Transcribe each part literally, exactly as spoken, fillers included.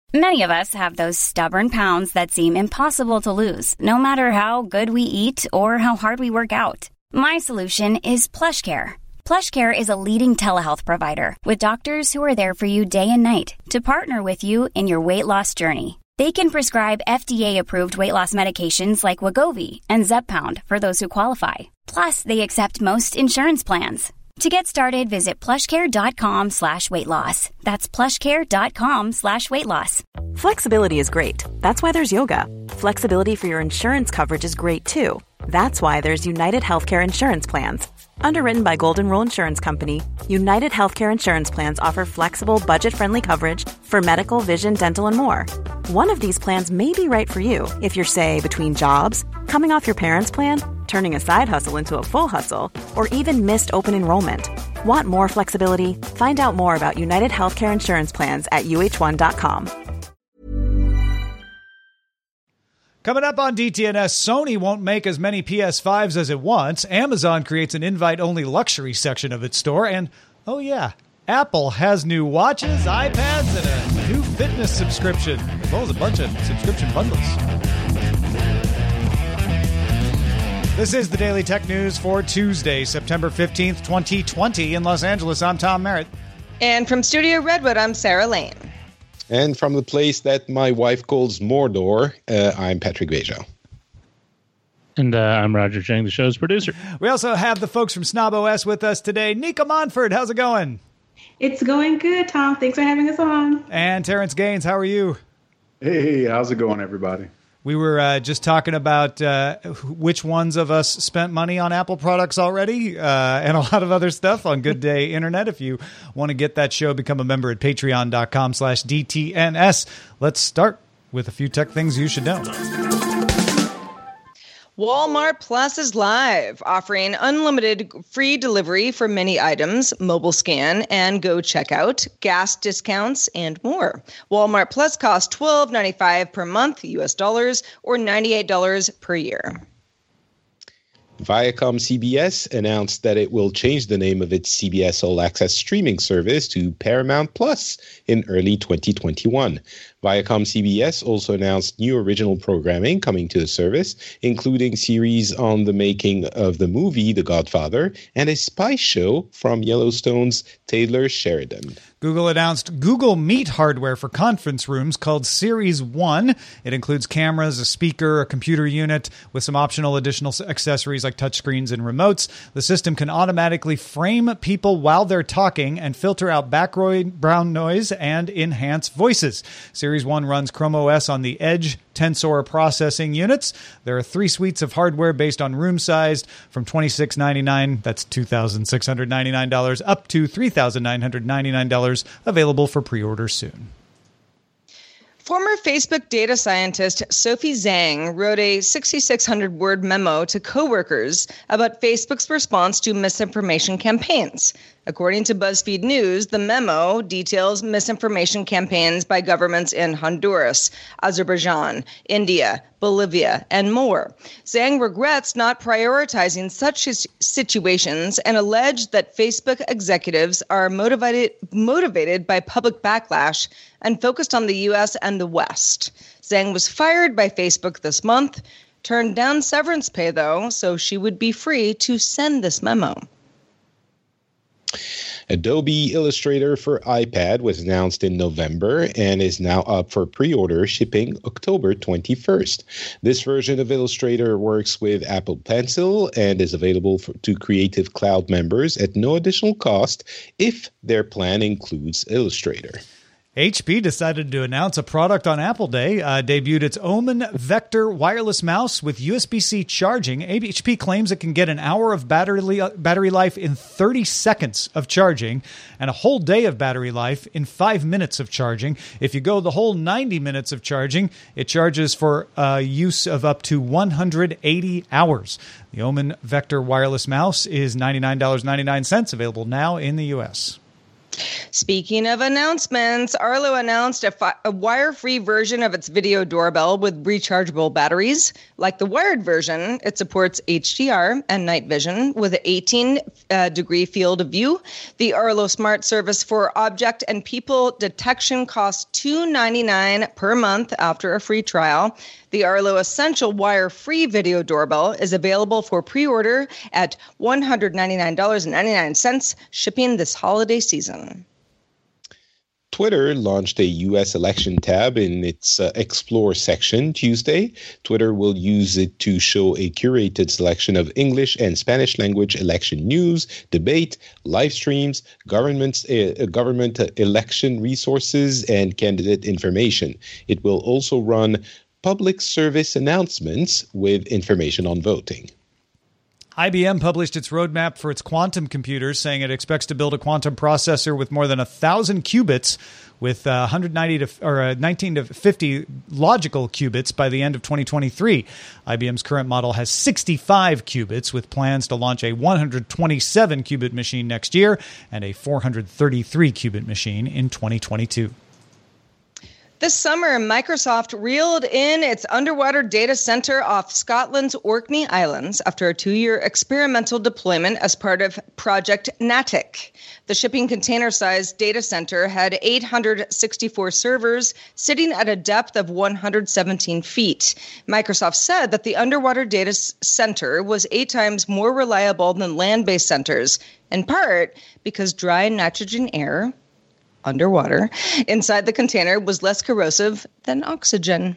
Many of us have those stubborn pounds that seem impossible to lose, no matter how good we eat or how hard we work out. My solution is PlushCare. PlushCare is a leading telehealth provider with doctors who are there for you day and night to partner with you in your weight loss journey. They can prescribe F D A-approved weight loss medications like Wegovy and Zepbound for those who qualify. Plus, they accept most insurance plans. To get started, visit plushcare.com slash weight loss. That's plushcare.com slash weight loss. Flexibility is great. That's why there's yoga. Flexibility for your insurance coverage is great too. That's why there's United Healthcare Insurance Plans. Underwritten by Golden Rule Insurance Company, United Healthcare Insurance Plans offer flexible, budget-friendly coverage for medical, vision, dental, and more. One of these plans may be right for you if you're, say, between jobs, coming off your parents' plan, turning a side hustle into a full hustle, or even missed open enrollment. Want more flexibility? Find out more about United Healthcare Insurance Plans at U H one dot com. Coming up on D T N S, Sony won't make as many P S fives as it wants. Amazon creates an invite-only luxury section of its store. And, oh yeah, Apple has new watches, iPads, and a new fitness subscription, as well as a bunch of subscription bundles. This is the Daily Tech News for Tuesday, September fifteenth, twenty twenty. In Los Angeles, I'm Tom Merritt. And from Studio Redwood, I'm Sarah Lane. And from the place that my wife calls Mordor, uh, I'm Patrick Bejo. And uh, I'm Roger Chang, the show's producer. We also have the folks from Snob O S with us today. Nika Monfort, how's it going? It's going good, Tom. Thanks for having us on. And Terrence Gaines, how are you? Hey, how's it going, everybody? We were uh, just talking about uh, which ones of us spent money on Apple products already uh, and a lot of other stuff on Good Day Internet. If you want to get that show, become a member at patreon.com slash DTNS. Let's start with a few tech things you should know. Walmart Plus is live, offering unlimited free delivery for many items, mobile scan and go checkout, gas discounts, and more. Walmart Plus costs twelve ninety-five per month, U S dollars, or ninety-eight dollars per year. Viacom C B S announced that it will change the name of its C B S All Access streaming service to Paramount Plus in early twenty twenty-one. Viacom C B S also announced new original programming coming to the service, including series on the making of the movie The Godfather and a spy show from Yellowstone's Taylor Sheridan. Google announced Google Meet hardware for conference rooms called Series one. It includes cameras, a speaker, a computer unit, with some optional additional accessories like touchscreens and remotes. The system can automatically frame people while they're talking and filter out background noise and enhance voices. Series one runs Chrome O S on the Edge Tensor processing units. There are three suites of hardware based on room size from twenty-six ninety-nine, that's two thousand six hundred ninety-nine dollars, up to three thousand nine hundred ninety-nine dollars, available for pre-order soon. Former Facebook data scientist Sophie Zhang wrote a sixty-six hundred word memo to coworkers about Facebook's response to misinformation campaigns. According to BuzzFeed News, the memo details misinformation campaigns by governments in Honduras, Azerbaijan, India, Bolivia, and more. Zhang regrets not prioritizing such situations and alleged that Facebook executives are motivated motivated by public backlash and focused on the U S and the West. Zhang was fired by Facebook this month, turned down severance pay, though, so she would be free to send this memo. Adobe Illustrator for iPad was announced in November and is now up for pre-order, shipping October twenty-first. This version of Illustrator works with Apple Pencil and is available for, to Creative Cloud members at no additional cost if their plan includes Illustrator. H P decided to announce a product on Apple Day, uh, debuted its Omen Vector wireless mouse with U S B-C charging. H P claims it can get an hour of battery battery life in thirty seconds of charging and a whole day of battery life in five minutes of charging. If you go the whole ninety minutes of charging, it charges for uh, use of up to one hundred eighty hours. The Omen Vector wireless mouse is ninety-nine ninety-nine, available now in the U S. Speaking of announcements, Arlo announced a, fi- a wire-free version of its video doorbell with rechargeable batteries. Like the wired version, it supports H D R and night vision with an eighteen degree field of view. The Arlo Smart Service for Object and People Detection costs two dollars and ninety-nine cents per month after a free trial. The Arlo Essential wire-free video doorbell is available for pre-order at one hundred ninety-nine dollars and ninety-nine cents, shipping this holiday season. Twitter launched a U S election tab in its uh, Explore section Tuesday. Twitter will use it to show a curated selection of English and Spanish language election news, debate, live streams, government, uh, government uh, election resources, and candidate information. It will also run public service announcements with information on voting. I B M published its roadmap for its quantum computers, saying it expects to build a quantum processor with more than one thousand qubits with uh, one hundred ninety to or uh, nineteen to fifty logical qubits by the end of twenty twenty-three. I B M's current model has sixty-five qubits, with plans to launch a one hundred twenty-seven qubit machine next year and a four hundred thirty-three qubit machine in twenty twenty-two. This summer, Microsoft reeled in its underwater data center off Scotland's Orkney Islands after a two-year experimental deployment as part of Project Natick. The shipping container-sized data center had eight hundred sixty-four servers sitting at a depth of one hundred seventeen feet. Microsoft said that the underwater data center was eight times more reliable than land-based centers, in part because dry nitrogen air underwater inside the container was less corrosive than oxygen.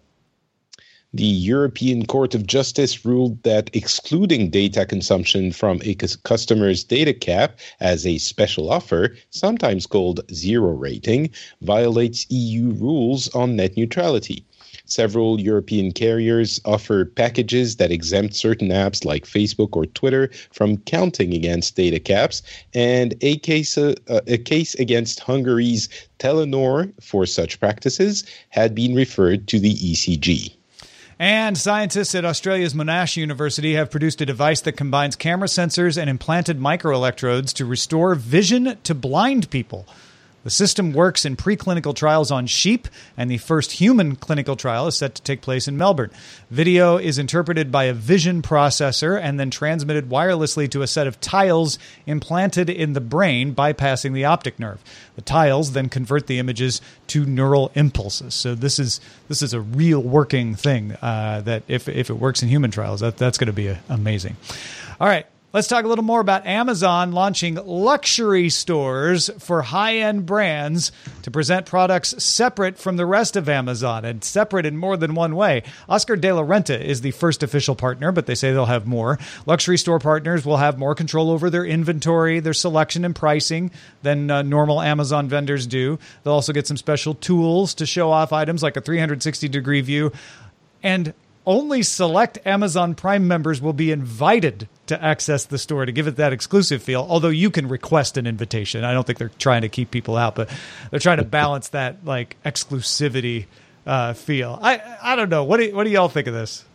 The European Court of Justice ruled that excluding data consumption from a customer's data cap as a special offer, sometimes called zero rating, violates E U rules on net neutrality. Several European carriers offer packages that exempt certain apps like Facebook or Twitter from counting against data caps, and a case, uh, a case against Hungary's Telenor for such practices had been referred to the E C G. And scientists at Australia's Monash University have produced a device that combines camera sensors and implanted microelectrodes to restore vision to blind people. The system works in preclinical trials on sheep, and the first human clinical trial is set to take place in Melbourne. Video is interpreted by a vision processor and then transmitted wirelessly to a set of tiles implanted in the brain, bypassing the optic nerve. The tiles then convert the images to neural impulses. So this is this is a real working thing uh, that if if it works in human trials, that that's going to be uh, amazing. All right. Let's talk a little more about Amazon launching luxury stores for high-end brands to present products separate from the rest of Amazon and separate in more than one way. Oscar de la Renta is the first official partner, but they say they'll have more. Luxury store partners will have more control over their inventory, their selection and pricing than uh, normal Amazon vendors do. They'll also get some special tools to show off items like a three hundred sixty degree view. And only select Amazon Prime members will be invited to access the store to give it that exclusive feel, although you can request an invitation. I don't think they're trying to keep people out, but they're trying to balance that like exclusivity uh, feel. I I don't know. What do, what do y'all think of this?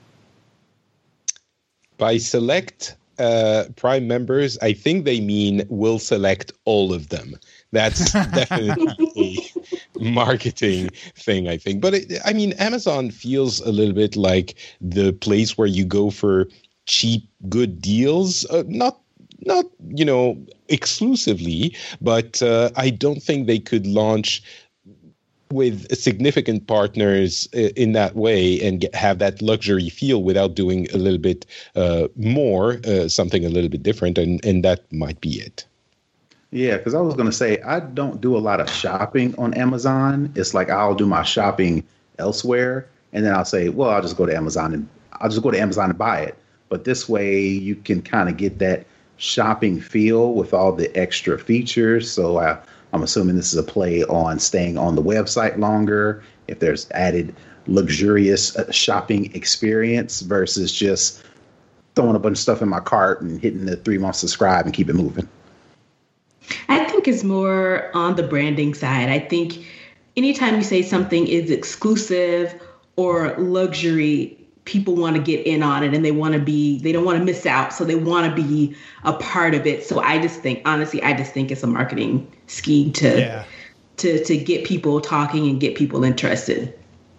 By select uh, Prime members, I think they mean we'll select all of them. That's definitely a marketing thing, I think. But, it, I mean, Amazon feels a little bit like the place where you go for cheap, good deals. Uh, not, not you know, exclusively, but uh, I don't think they could launch with significant partners in that way and get, have that luxury feel without doing a little bit uh, more, uh, something a little bit different, and, and that might be it. Yeah, because I was going to say, I don't do a lot of shopping on Amazon. It's like I'll do my shopping elsewhere, and then I'll say, well, I'll just go to Amazon and I'll just go to Amazon and buy it. But this way you can kind of get that shopping feel with all the extra features. So I, I'm assuming this is a play on staying on the website longer, if there's added luxurious shopping experience versus just throwing a bunch of stuff in my cart and hitting the three month subscribe and keep it moving. I think it's more on the branding side. I think anytime you say something is exclusive or luxury, people want to get in on it and they want to be, they don't want to miss out. So they want to be a part of it. So I just think, honestly, I just think it's a marketing scheme to, yeah. to, to get people talking and get people interested.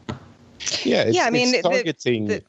Yeah. It's, yeah. I mean, it's targeting. The, the,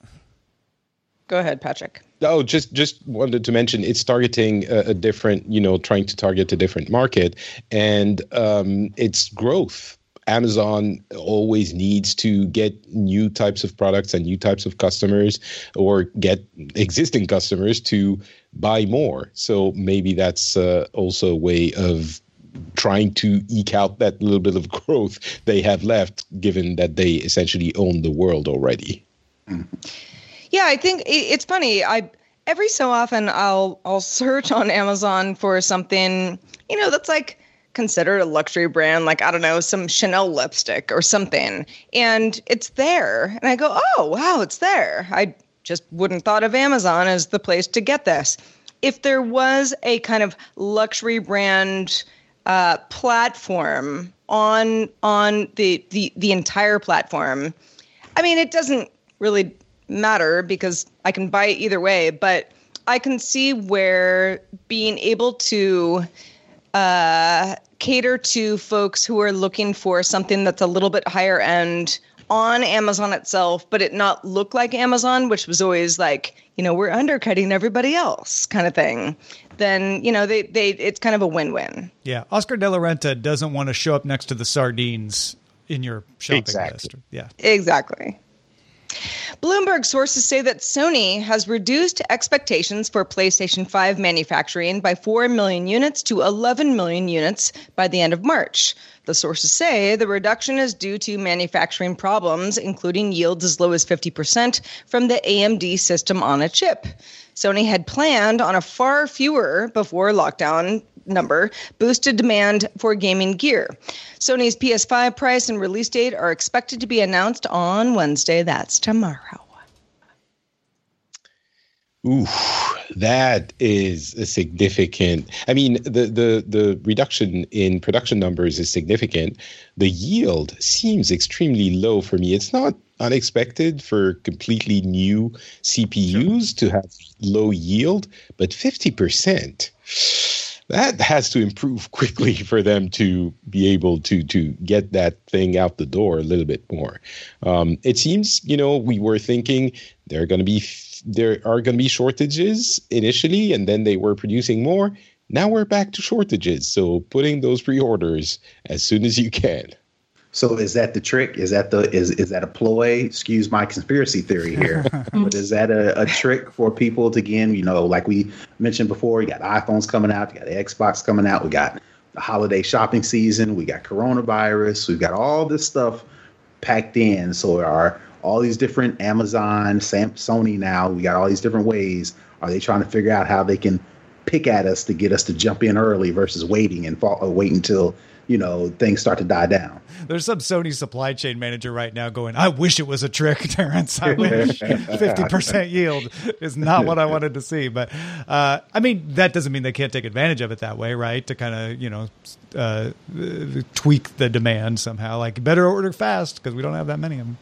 go ahead, Patrick. Oh, just just wanted to mention it's targeting a, a different, you know, trying to target a different market, and um, it's growth. Amazon always needs to get new types of products and new types of customers, or get existing customers to buy more. So maybe that's uh, also a way of trying to eke out that little bit of growth they have left, given that they essentially own the world already. Mm-hmm. Yeah, I think it's funny. I every so often I'll I'll search on Amazon for something, you know, that's like considered a luxury brand, like, I don't know, some Chanel lipstick or something, and it's there. And I go, oh, wow, it's there. I just wouldn't thought of Amazon as the place to get this. If there was a kind of luxury brand uh, platform on on the, the the entire platform, I mean, it doesn't really matter because I can buy it either way, but I can see where being able to uh, cater to folks who are looking for something that's a little bit higher end on Amazon itself, but it not look like Amazon, which was always like, you know, we're undercutting everybody else kind of thing, then, you know, they, they it's kind of a win-win. Yeah. Oscar de la Renta doesn't want to show up next to the sardines in your shopping exactly. list. Yeah. Exactly. Bloomberg sources say that Sony has reduced expectations for PlayStation five manufacturing by four million units to eleven million units by the end of March. The sources say the reduction is due to manufacturing problems, including yields as low as fifty percent from the A M D system on a chip. Sony had planned on a far fewer before lockdown number boosted demand for gaming gear. Sony's P S five price and release date are expected to be announced on Wednesday. That's tomorrow. Ooh, that is a significant. I mean, the, the, the reduction in production numbers is significant. The yield seems extremely low for me. It's not unexpected for completely new C P Us sure. to have low yield, but fifty percent. That has to improve quickly for them to be able to to get that thing out the door a little bit more. Um, it seems, you know, we were thinking there are going to be there are going to be shortages initially, and then they were producing more. Now we're back to shortages. So putting those pre-orders as soon as you can. So is that the trick? Is that the is is that a ploy? Excuse my conspiracy theory here, but is that a, a trick for people to, again, you know, like we mentioned before, you got iPhones coming out, you got the Xbox coming out, we got the holiday shopping season, we got coronavirus, we've got all this stuff packed in. So are all these different Amazon, Sam, Sony now, we got all these different ways. Are they trying to figure out how they can pick at us to get us to jump in early versus waiting and fall, or wait until, you know, things start to die down? There's some Sony supply chain manager right now going, I wish it was a trick, Terrence. I wish fifty percent yield is not what I wanted to see. But, uh, I mean, that doesn't mean they can't take advantage of it that way, right? To kind of, you know, uh, tweak the demand somehow. Like, better order fast because we don't have that many of them.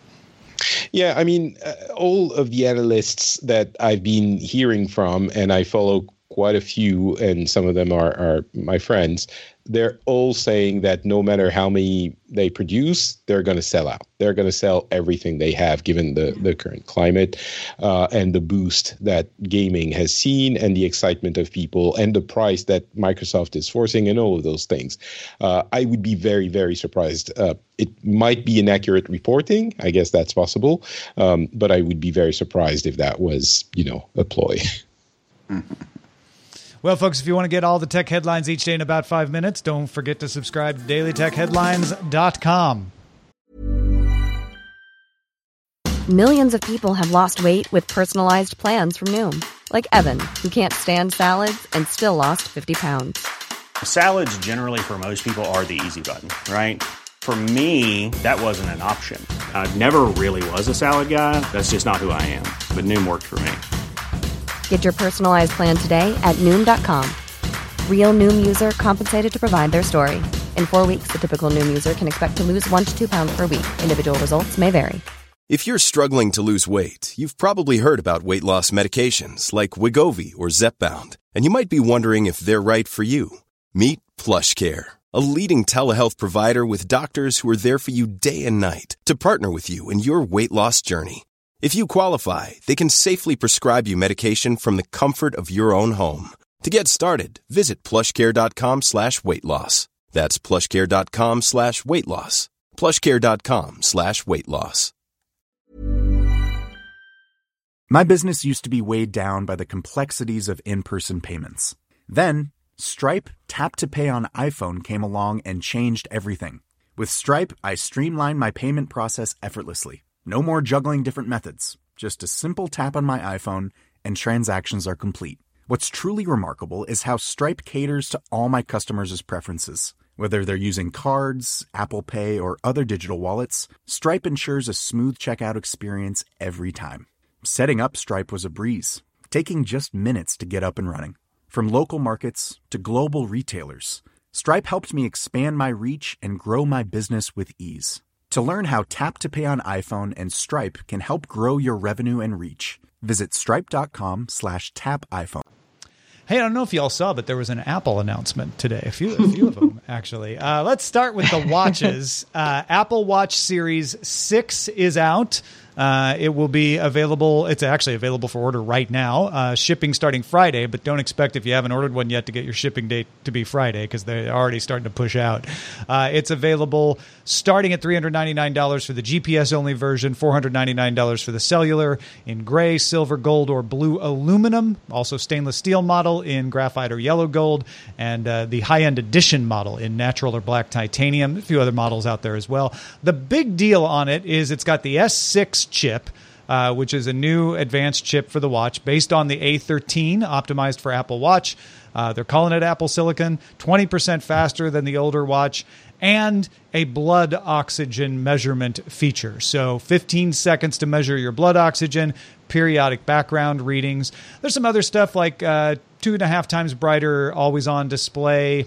Yeah, I mean, uh, all of the analysts that I've been hearing from, and I follow quite a few, and some of them are, are my friends, they're all saying that no matter how many they produce, they're going to sell out. They're going to sell everything they have, given the, the current climate uh, and the boost that gaming has seen, and the excitement of people, and the price that Microsoft is forcing, and all of those things. Uh, I would be very, very surprised. Uh, it might be inaccurate reporting. I guess that's possible. Um, but I would be very surprised if that was, you know, a ploy. Mm-hmm. Well, folks, if you want to get all the tech headlines each day in about five minutes, don't forget to subscribe to daily tech headlines dot com. Millions of people have lost weight with personalized plans from Noom. Like Evan, who can't stand salads and still lost fifty pounds. Salads generally for most people are the easy button, right? For me, that wasn't an option. I never really was a salad guy. That's just not who I am. But Noom worked for me. Get your personalized plan today at Noom dot com. Real Noom user compensated to provide their story. In four weeks, the typical Noom user can expect to lose one to two pounds per week. Individual results may vary. If you're struggling to lose weight, you've probably heard about weight loss medications like Wegovy or Zepbound, and you might be wondering if they're right for you. Meet PlushCare, a leading telehealth provider with doctors who are there for you day and night to partner with you in your weight loss journey. If you qualify, they can safely prescribe you medication from the comfort of your own home. To get started, visit plushcare.com slash weight loss. That's plushcare.com slash weight loss. plushcare.com slash weight loss. My business used to be weighed down by the complexities of in-person payments. Then, Stripe Tap to Pay on iPhone came along and changed everything. With Stripe, I streamlined my payment process effortlessly. No more juggling different methods. Just a simple tap on my iPhone and transactions are complete. What's truly remarkable is how Stripe caters to all my customers' preferences. Whether they're using cards, Apple Pay, or other digital wallets, Stripe ensures a smooth checkout experience every time. Setting up Stripe was a breeze, taking just minutes to get up and running. From local markets to global retailers, Stripe helped me expand my reach and grow my business with ease. To learn how Tap to Pay on iPhone and Stripe can help grow your revenue and reach, visit stripe.com slash tap iPhone. Hey, I don't know if y'all saw, but there was an Apple announcement today. A few, a few of them, actually. Uh, let's start with the watches. Uh, Apple Watch Series six is out. Uh, it will be available. It's actually available for order right now. Uh, shipping starting Friday, but don't expect if you haven't ordered one yet to get your shipping date to be Friday because they're already starting to push out. Uh, it's available starting at three hundred ninety-nine dollars for the G P S-only version, four hundred ninety-nine dollars for the cellular, in gray, silver, gold, or blue aluminum. Also stainless steel model in graphite or yellow gold, and uh, the high-end edition model in natural or black titanium. A few other models out there as well. The big deal on it is it's got the S six chip, uh, which is a new advanced chip for the watch based on the A thirteen, optimized for Apple Watch. Uh, they're calling it Apple Silicon, twenty percent faster than the older watch, and a blood oxygen measurement feature. So fifteen seconds to measure your blood oxygen, periodic background readings. There's some other stuff like uh, two and a half times brighter always-on display,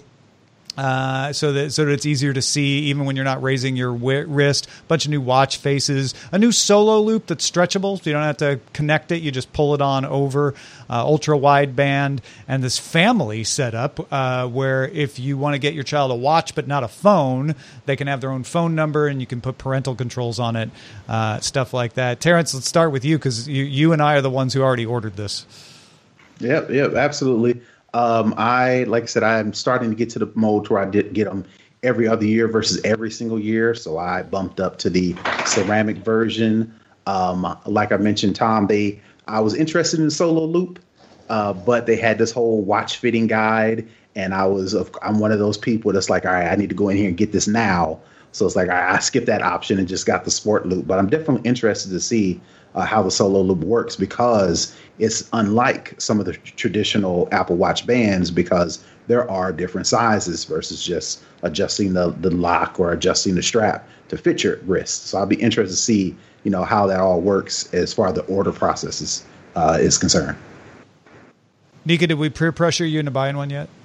Uh, so that so that it's easier to see even when you're not raising your wi- wrist. A bunch of new watch faces, a new solo loop that's stretchable, so you don't have to connect it. You just pull it on over. Uh, ultra wide band, and this family setup uh, where if you want to get your child a watch but not a phone, they can have their own phone number and you can put parental controls on it, uh, stuff like that. Terrence, let's start with you because you you and I are the ones who already ordered this. Yep, yep, absolutely. Um, I, like I said, I'm starting to get to the mode where I did get them every other year versus every single year. So I bumped up to the ceramic version. Um, like I mentioned, Tom, they, I was interested in the solo loop, uh, but they had this whole watch fitting guide. And I was, I'm one of those people that's like, all right, I need to go in here and get this now. So it's like, all right, I skipped that option and just got the sport loop, but I'm definitely interested to see Uh, how the solo loop works because it's unlike some of the traditional Apple Watch bands because there are different sizes versus just adjusting the, the lock or adjusting the strap to fit your wrist. So I'll be interested to see, you know, how that all works as far as the order process is, uh, is concerned. Nika, did we peer pressure you into buying one yet?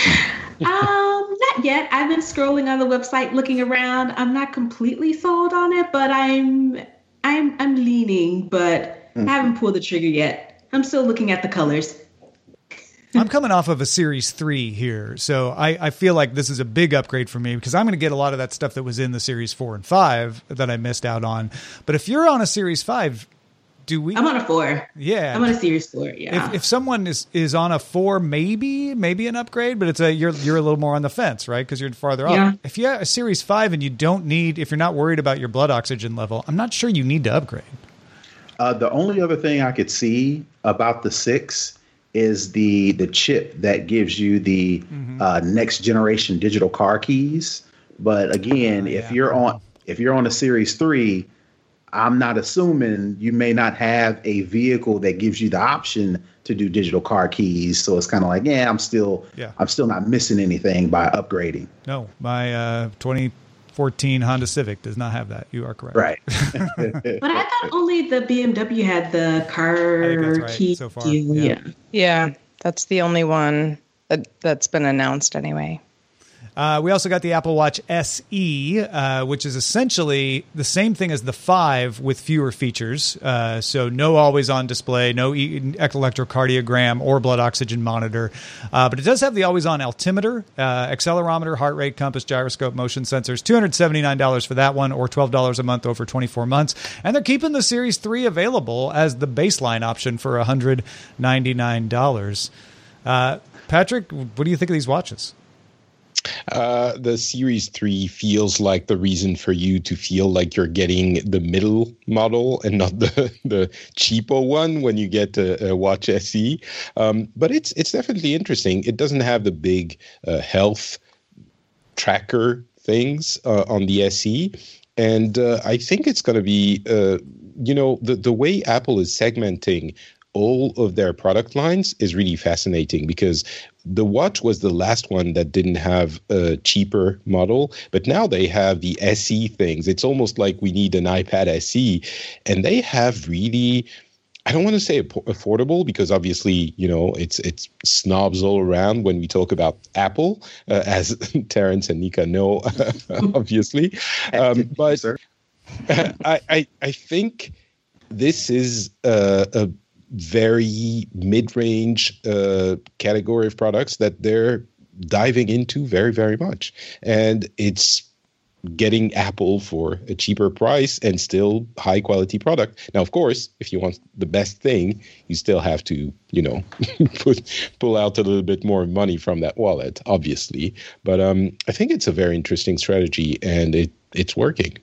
um, not yet. I've been scrolling on the website, looking around. I'm not completely sold on it, but I'm I'm I'm leaning, but mm. I haven't pulled the trigger yet. I'm still looking at the colors. I'm coming off of a Series three here, so I, I feel like this is a big upgrade for me because I'm going to get a lot of that stuff that was in the Series four and five that I missed out on. But if you're on a Series five, do we... I'm on a four. Yeah. I'm on a Series four, yeah. If, if someone is, is on a four, maybe, maybe an upgrade, but it's a you're you're a little more on the fence, right? Because you're farther yeah. off. If you have a Series five and you don't need, if you're not worried about your blood oxygen level, I'm not sure you need to upgrade. Uh, the only other thing I could see about the six is the the chip that gives you the mm-hmm. uh, next generation digital car keys. But again, uh, yeah. if you're on if you're on a Series three, I'm not assuming you may not have a vehicle that gives you the option to do digital car keys. So it's kind of like, yeah, I'm still yeah. I'm still not missing anything by upgrading. No, my uh, twenty fourteen Honda Civic does not have that. You are correct. Right. But I thought only the B M W had the car I think that's right, key so far. deal. Yeah. Yeah. Yeah, that's the only one that, that's been announced anyway. Uh, we also got the Apple Watch S E, uh, which is essentially the same thing as the five with fewer features. Uh, so no always-on display, no e- electrocardiogram or blood oxygen monitor. Uh, but it does have the always-on altimeter, uh, accelerometer, heart rate, compass, gyroscope, motion sensors. two hundred seventy-nine dollars for that one, or twelve dollars a month over twenty-four months. And they're keeping the Series three available as the baseline option for one hundred ninety-nine dollars. Uh, Patrick, what do you think of these watches? Uh, the Series three feels like the reason for you to feel like you're getting the middle model and not the, the cheaper one when you get a, a Watch S E. Um, but it's it's definitely interesting. It doesn't have the big uh, health tracker things uh, on the S E. And uh, I think it's going to be, uh, you know, the, the way Apple is segmenting all of their product lines is really fascinating, because the watch was the last one that didn't have a cheaper model, but now they have the S E things. It's almost like we need an iPad S E, and they have really, I don't want to say affordable, because obviously, you know, it's it's snobs all around when we talk about Apple, uh, as Terrence and Nika know, obviously. Um, but I, I, I think this is uh, a very mid-range uh, category of products that they're diving into very, very much. And it's getting Apple for a cheaper price and still high quality product. Now, of course, if you want the best thing, you still have to, you know, put, pull out a little bit more money from that wallet, obviously. But um, I think it's a very interesting strategy, and it it's working.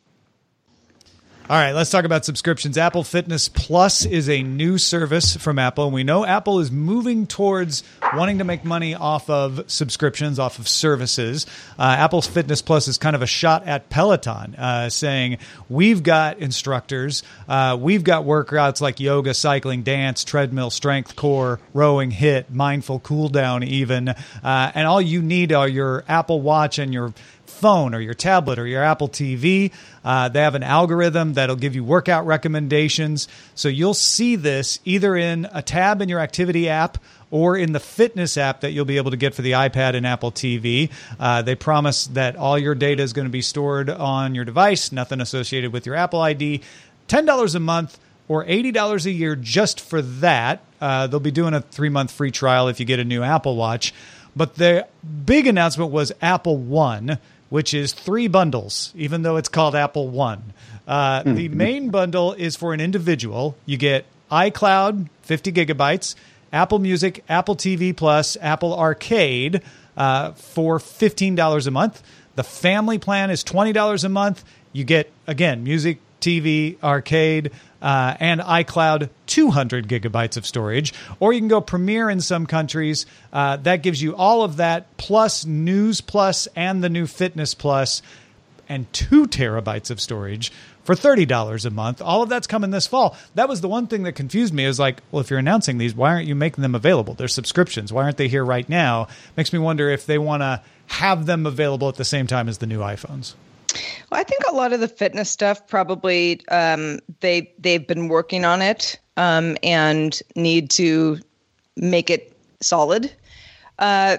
All right, let's talk about subscriptions. Apple Fitness Plus is a new service from Apple, and we know Apple is moving towards wanting to make money off of subscriptions, off of services. Uh, Apple's Fitness Plus is kind of a shot at Peloton, uh, saying, we've got instructors, uh, we've got workouts like yoga, cycling, dance, treadmill, strength, core, rowing, HIIT, mindful cool down even, uh, and all you need are your Apple Watch and your phone or your tablet or your Apple T V. Uh, they have an algorithm that'll give you workout recommendations. So you'll see this either in a tab in your activity app or in the fitness app that you'll be able to get for the iPad and Apple T V. Uh, they promise that all your data is going to be stored on your device, nothing associated with your Apple I D. ten dollars a month or eighty dollars a year just for that. Uh, they'll be doing a three-month free trial if you get a new Apple Watch. But the big announcement was Apple One, which is three bundles, even though it's called Apple One. Uh, mm-hmm. The main bundle is for an individual. You get iCloud, fifty gigabytes, Apple Music, Apple T V Plus, Apple Arcade uh, for fifteen dollars a month. The family plan is twenty dollars a month. You get, again, music, T V, arcade, uh, and iCloud, two hundred gigabytes of storage. Or you can go Premier in some countries. Uh, that gives you all of that, plus News Plus and the new Fitness Plus, and two terabytes of storage for thirty dollars a month. All of that's coming this fall. That was the one thing that confused me. Is like, well, if you're announcing these, why aren't you making them available? They're subscriptions. Why aren't they here right now? Makes me wonder if they want to have them available at the same time as the new iPhones. Well, I think a lot of the fitness stuff probably um, they they've been working on it um, and need to make it solid. Uh,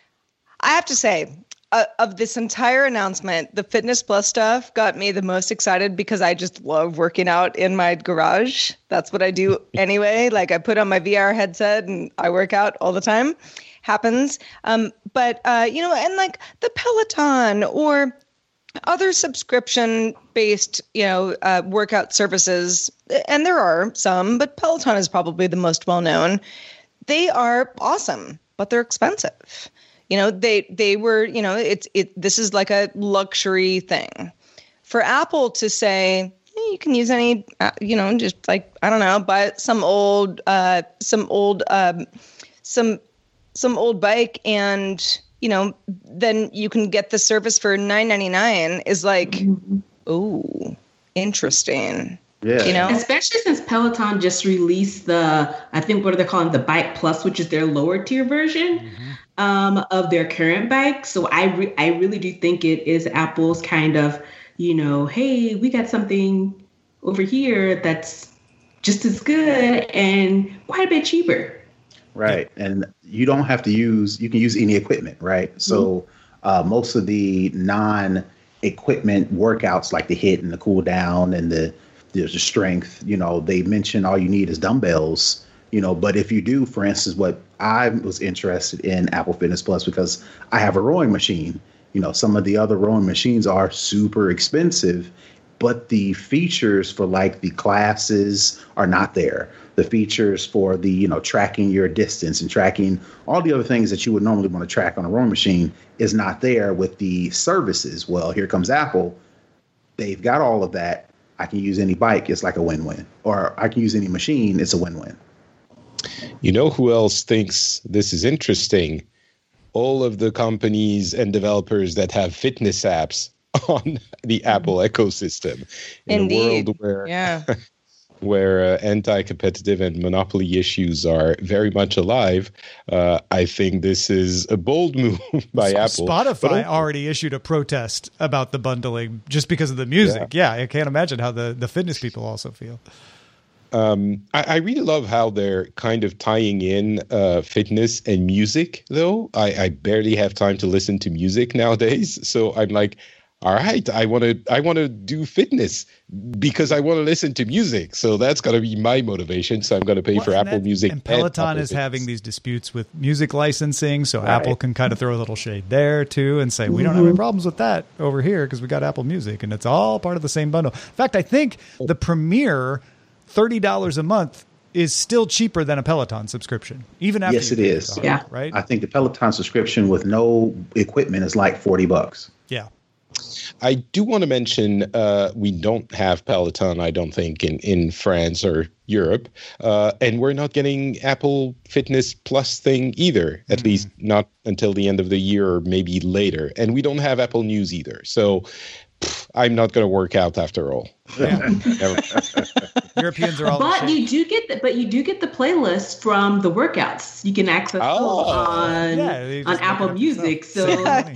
I have to say, uh, of this entire announcement, the Fitness Plus stuff got me the most excited because I just love working out in my garage. That's what I do anyway. Like I put on my V R headset and I work out all the time. Happens, um, but uh, you know, and like the Peloton or other subscription-based, you know, uh, workout services, and there are some, but Peloton is probably the most well-known. They are awesome, but they're expensive. You know, they they were, you know, it's it. This is like a luxury thing. For Apple to say, hey, you can use any, uh, you know, just like I don't know, buy some old, uh, some old, um, some some old bike and. You know, then you can get the service for nine ninety-nine is like, mm-hmm. oh, interesting. Yeah. You know, especially since Peloton just released the, I think what are they calling the Bike Plus, which is their lower tier version mm-hmm. um, of their current bike. So I re- I really do think it is Apple's kind of, you know, hey, we got something over here that's just as good and quite a bit cheaper. Right. And you don't have to use, you can use any equipment, right? So Uh, most of the non-equipment workouts, like the hit and the cool down and the there's the strength, you know, they mention all you need is dumbbells, you know, but if you do, for instance, what I was interested in Apple Fitness Plus, because I have a rowing machine, you know, some of the other rowing machines are super expensive, but the features for like the classes are not there. The features for the, you know, tracking your distance and tracking all the other things that you would normally want to track on a rowing machine is not there with the services. Well, here comes Apple. They've got all of that. I can use any bike. It's like a win-win. Or I can use any machine. It's a win-win. You know who else thinks this is interesting? All of the companies and developers that have fitness apps on the Apple ecosystem. In Indeed. a world where, yeah. where uh, anti-competitive and monopoly issues are very much alive, uh, I think this is a bold move by Apple. Spotify already issued a protest about the bundling just because of the music. Yeah, yeah I can't imagine how the, the fitness people also feel. Um, I, I really love how they're kind of tying in uh, fitness and music, though. I, I barely have time to listen to music nowadays. So I'm like, all right, I want to I want to do fitness because I want to listen to music. So that's got to be my motivation. So I'm going to pay well, for Apple that, Music. And Peloton and is Fitness. having these disputes with music licensing. So right. Apple can kind of throw a little shade there, too, and say, we don't have any problems with that over here because we got Apple Music. And it's all part of the same bundle. In fact, I think the Premier thirty dollars a month is still cheaper than a Peloton subscription, even after. Yes, it is. It, yeah. Right. I think the Peloton subscription with no equipment is like forty bucks. Yeah. I do want to mention uh, we don't have Peloton, I don't think, in, in France or Europe. Uh, and we're not getting Apple Fitness Plus thing either, at mm. least not until the end of the year or maybe later. And we don't have Apple News either. So pff, I'm not going to work out after all. Yeah. Europeans are all But you do get the, but you do get the playlist from the workouts. You can access oh. those on yeah, on Apple Music. So okay,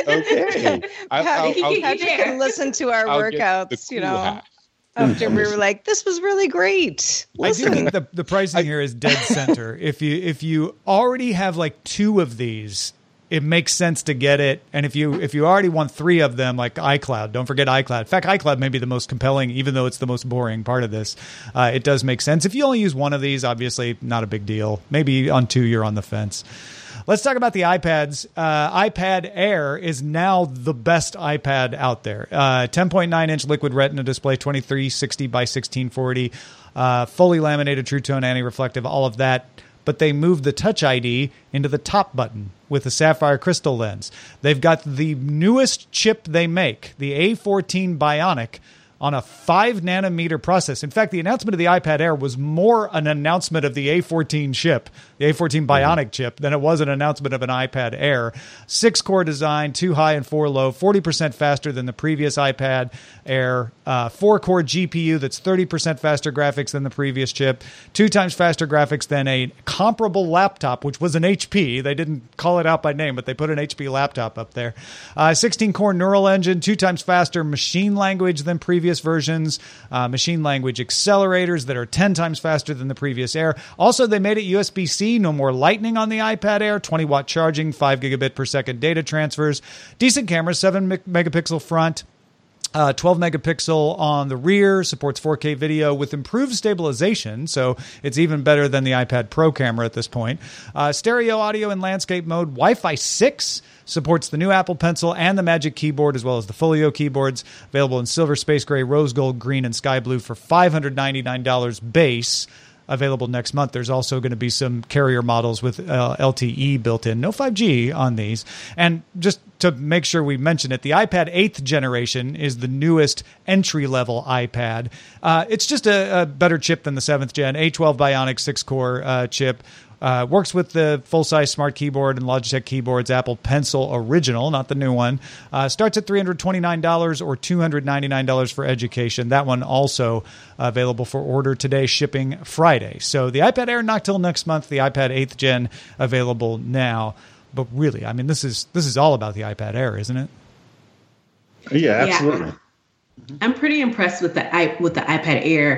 I'll, Patrick, I'll, I'll, Patrick can listen to our I'll workouts. Cool you know, hat. after we were like, this was really great. Listen. I do think the the pricing here is dead center. If you if you already have like two of these, it makes sense to get it. And if you if you already want three of them, like iCloud, don't forget iCloud. In fact, iCloud may be the most compelling, even though it's the most boring part of this. Uh, it does make sense. If you only use one of these, obviously not a big deal. Maybe on two, you're on the fence. Let's talk about the iPads. Uh, iPad Air is now the best iPad out there. Uh, ten point nine inch liquid retina display, twenty-three sixty by sixteen forty, uh, fully laminated True Tone anti-reflective, all of that. But they moved the Touch I D into the top button with a sapphire crystal lens. They've got the newest chip they make, the A fourteen Bionic, on a five nanometer process. In fact, the announcement of the iPad Air was more an announcement of the A fourteen chip, the A fourteen Bionic chip, than it was an announcement of an iPad Air. Six core design, two high and four low, forty percent faster than the previous iPad Air. Uh, four core G P U that's thirty percent faster graphics than the previous chip. Two times faster graphics than a comparable laptop, which was an H P. They didn't call it out by name, but they put an H P laptop up there. Uh, sixteen core neural engine, two times faster machine language than previous versions, uh, machine language accelerators that are ten times faster than the previous Air. Also, they made it U S B C, no more lightning on the iPad Air, twenty watt charging, five gigabit per second data transfers, decent camera, seven megapixel front, Uh, twelve megapixel on the rear, supports four K video with improved stabilization, so it's even better than the iPad Pro camera at this point. Uh, stereo audio in landscape mode, Wi-Fi six, supports the new Apple Pencil and the Magic Keyboard, as well as the Folio keyboards, available in silver, space gray, rose gold, green, and sky blue for five hundred ninety-nine dollars base. Available next month. There's also going to be some carrier models with uh, L T E built in. No five G on these. And just to make sure we mention it, the iPad eighth generation is the newest entry-level iPad. Uh, it's just a, a better chip than the seventh gen. A twelve Bionic six-core uh, chip. Uh, works with the full-size Smart Keyboard and Logitech keyboards, Apple Pencil Original, not the new one. Uh, starts at three hundred twenty-nine dollars or two hundred ninety-nine dollars for education. That one also available for order today, shipping Friday. So the iPad Air not till next month, the iPad eighth gen available now. But really, I mean, this is this is all about the iPad Air, isn't it? Yeah, absolutely. Yeah. I'm pretty impressed with the with the iPad Air.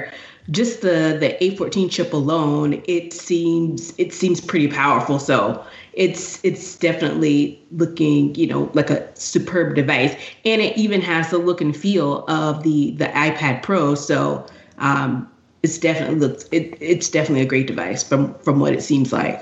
just the the A fourteen chip alone, it seems it seems pretty powerful. So it's it's definitely looking, you know, like a superb device, and it even has the look and feel of the the iPad Pro. So um, it's definitely looks it, it's definitely a great device from from what it seems like.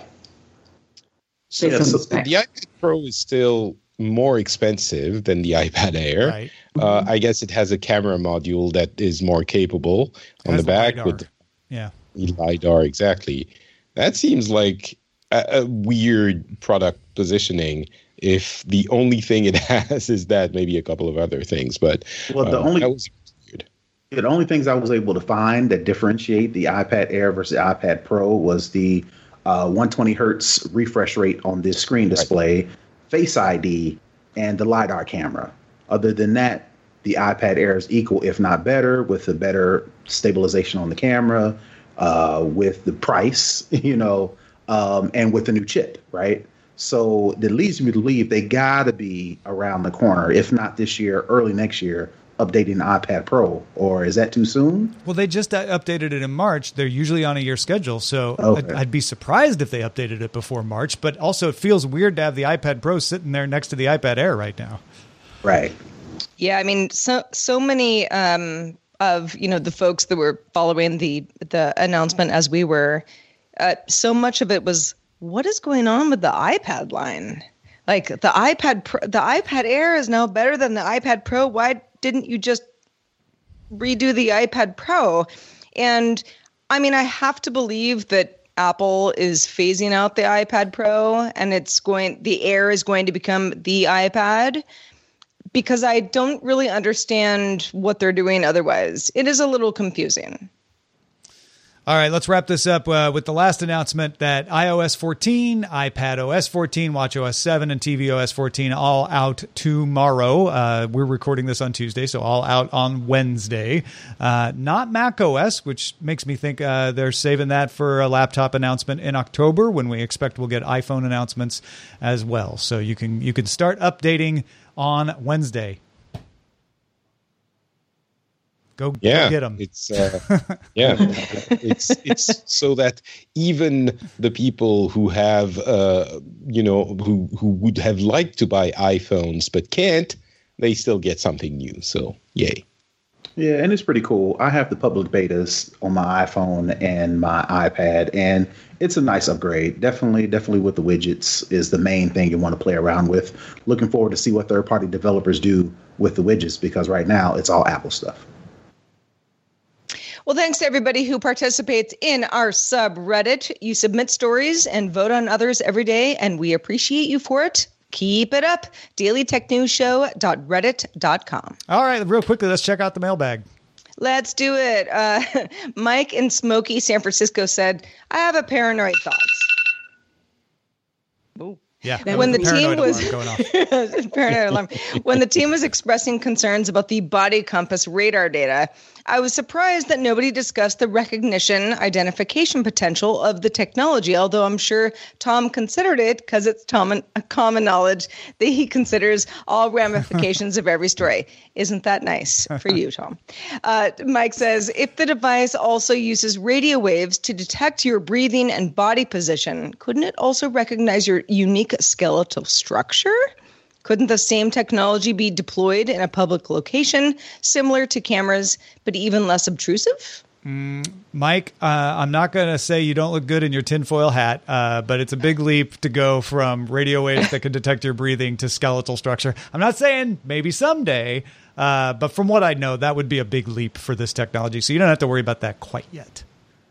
So, yeah, so the iPad Pro is still more expensive than the iPad Air. Right. Uh, I guess it has a camera module that is more capable on the back LiDAR. with yeah. LiDAR. Exactly. That seems like a, a weird product positioning if the only thing it has is that, maybe a couple of other things. But well, the uh, only that was weird. The only things I was able to find that differentiate the iPad Air versus the iPad Pro was the uh, one hundred twenty hertz refresh rate on this screen display, right. Face I D, and the LiDAR camera. Other than that, the iPad Air is equal, if not better, with the better stabilization on the camera, uh, with the price, you know, um, and with the new chip, right? So that leads me to believe they got to be around the corner, if not this year, early next year, updating the iPad Pro. Or is that too soon? Well, they just uh, updated it in March. They're usually on a year schedule, so okay. I'd, I'd be surprised if they updated it before March. But also, it feels weird to have the iPad Pro sitting there next to the iPad Air right now. Right. Yeah, I mean, so so many um, of you know the folks that were following the the announcement as we were, uh, so much of it was, what is going on with the iPad line? Like the iPad Pro, the iPad Air is now better than the iPad Pro. Why didn't you just redo the iPad Pro? And I mean, I have to believe that Apple is phasing out the iPad Pro, and it's going, the Air is going to become the iPad, because I don't really understand what they're doing otherwise. It is a little confusing. All right, let's wrap this up uh, with the last announcement that iOS fourteen, iPadOS fourteen, watchOS seven, and tvOS fourteen all out tomorrow. Uh, we're recording this on Tuesday, so all out on Wednesday. Uh, not macOS, which makes me think uh, they're saving that for a laptop announcement in October, when we expect we'll get iPhone announcements as well. So you can you can start updating on Wednesday. Go, yeah, go get them. It's uh, yeah, it's it's so that even the people who have uh, you know who who would have liked to buy iPhones but can't, they still get something new. So yay. Yeah, and it's pretty cool. I have the public betas on my iPhone and my iPad, and it's a nice upgrade. Definitely, definitely with the widgets is the main thing you want to play around with. Looking forward to see what third-party developers do with the widgets, because right now it's all Apple stuff. Well, thanks to everybody who participates in our subreddit. You submit stories and vote on others every day, and we appreciate you for it. Keep it up. daily tech news show dot reddit dot com. All right, real quickly, let's check out the mailbag. Let's do it. Uh, Mike in Smoky, San Francisco said, I have a paranoid thought. Ooh. Yeah, when the team was paranoid alarm. When the team was expressing concerns about the body compass radar data, I was surprised that nobody discussed the recognition identification potential of the technology, although I'm sure Tom considered it, because it's Tom, common knowledge that he considers all ramifications of every story. Isn't that nice for you, Tom? Uh, Mike says, if the device also uses radio waves to detect your breathing and body position, couldn't it also recognize your unique skeletal structure? Couldn't the same technology be deployed in a public location, similar to cameras, but even less obtrusive? Mm, Mike, uh, I'm not going to say you don't look good in your tinfoil hat, uh, but it's a big leap to go from radio waves that can detect your breathing to skeletal structure. I'm not saying maybe someday, uh, but from what I know, that would be a big leap for this technology. So you don't have to worry about that quite yet.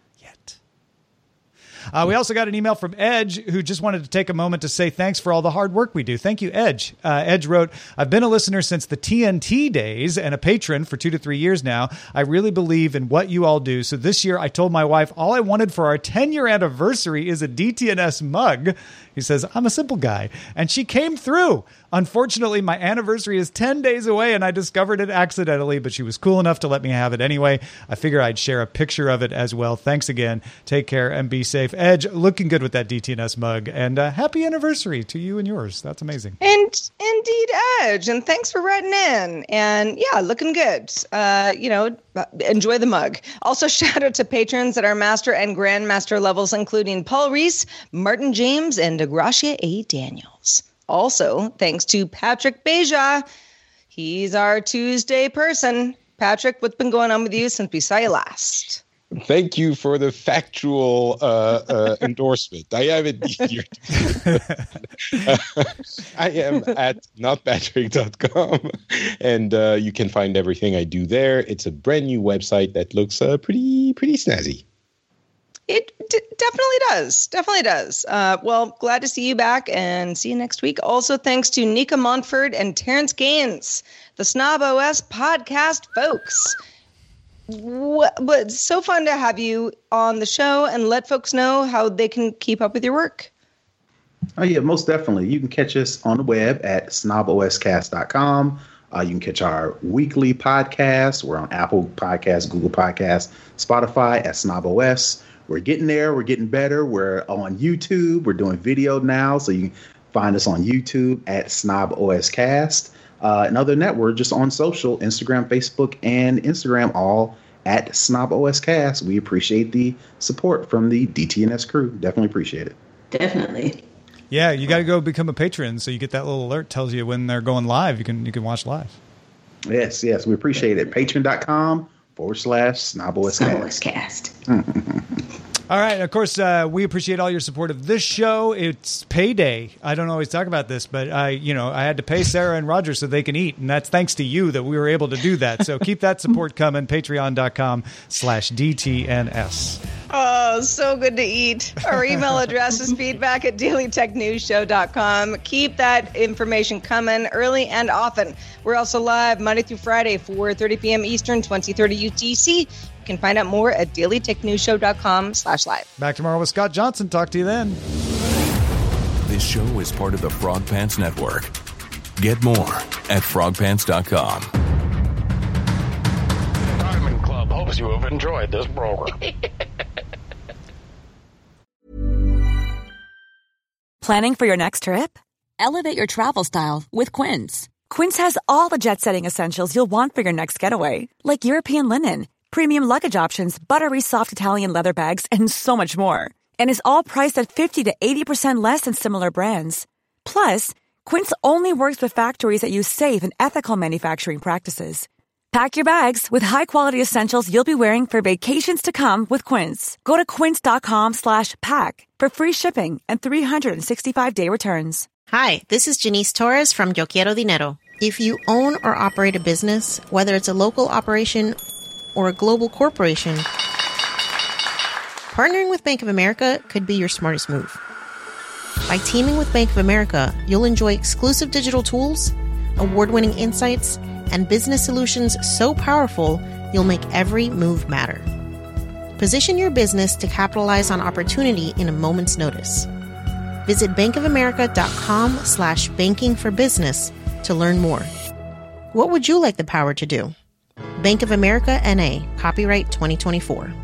Uh, we also got an email from Edge, who just wanted to take a moment to say thanks for all the hard work we do. Thank you, Edge. Uh, Edge wrote, I've been a listener since the T N T days and a patron for two to three years now. I really believe in what you all do. So this year I told my wife all I wanted for our ten-year anniversary is a D T N S mug. He says, I'm a simple guy. And she came through. Unfortunately, my anniversary is ten days away and I discovered it accidentally, but she was cool enough to let me have it anyway. I figure I'd share a picture of it as well. Thanks again. Take care and be safe. safe. Edge, looking good with that D T N S mug. And uh, happy anniversary to you and yours. That's amazing. And indeed, Edge. And thanks for writing in. And yeah, looking good. Uh, you know, enjoy the mug. Also, shout out to patrons at our master and grandmaster levels, including Paul Reese, Martin James, and DeGracia A. Daniels. Also, thanks to Patrick Beja. He's our Tuesday person. Patrick, what's been going on with you since we saw you last? Thank you for the factual uh, uh, endorsement. I have it easier. uh, I am at not patrick dot com, and uh, you can find everything I do there. It's a brand new website that looks uh, pretty pretty snazzy. It d- definitely does. Definitely does. Uh, well, glad to see you back and see you next week. Also, thanks to Nika Montford and Terrence Gaines, the Snob O S podcast folks. What, but it's so fun to have you on the show and let folks know how they can keep up with your work. Oh, yeah, most definitely. You can catch us on the web at snob o s cast dot com. Uh, you can catch our weekly podcast. We're on Apple Podcasts, Google Podcasts, Spotify at Snob O S. We're getting there. We're getting better. We're on YouTube. We're doing video now. So you can find us on YouTube at Snob O S Cast. Uh, and other than that, we're just on social, Instagram, Facebook, and Instagram, all at Snob O S Cast. We appreciate the support from the D T N S crew. Definitely appreciate it. Definitely. Yeah, you got to go become a patron so you get that little alert, tells you when they're going live. You can you can watch live. Yes, yes, we appreciate it. Patreon.com forward slash Snob O S Cast. All right. Of course, uh, we appreciate all your support of this show. It's payday. I don't always talk about this, but I, you know, I had to pay Sarah and Roger so they can eat, and that's thanks to you that we were able to do that. So keep that support coming. Patreon.com slash DTNS. Oh, so good to eat. Our email address is feedback at daily tech news show dot com. Keep that information coming early and often. We're also live Monday through Friday, four thirty p.m. Eastern, twenty thirty U T C. You can find out more at daily tech news show dot com slash live. Back tomorrow with Scott Johnson. Talk to you then. This show is part of the Frog Pants Network. Get more at frog pants dot com. Diamond Club hopes you have enjoyed this program. Planning for your next trip? Elevate your travel style with Quince. Quince has all the jet-setting essentials you'll want for your next getaway, like European linen, premium luggage options, buttery soft Italian leather bags, and so much more. And is all priced at fifty to eighty percent less than similar brands. Plus, Quince only works with factories that use safe and ethical manufacturing practices. Pack your bags with high-quality essentials you'll be wearing for vacations to come with Quince. Go to quince.com slash pack for free shipping and three sixty-five day returns. Hi, this is Janice Torres from Yo Quiero Dinero. If you own or operate a business, whether it's a local operation or a global corporation, partnering with Bank of America could be your smartest move. By teaming with Bank of America, you'll enjoy exclusive digital tools, award-winning insights, and business solutions so powerful, you'll make every move matter. Position your business to capitalize on opportunity in a moment's notice. Visit bankofamerica.com slash banking for business to learn more. What would you like the power to do? Bank of America N A, copyright twenty twenty-four.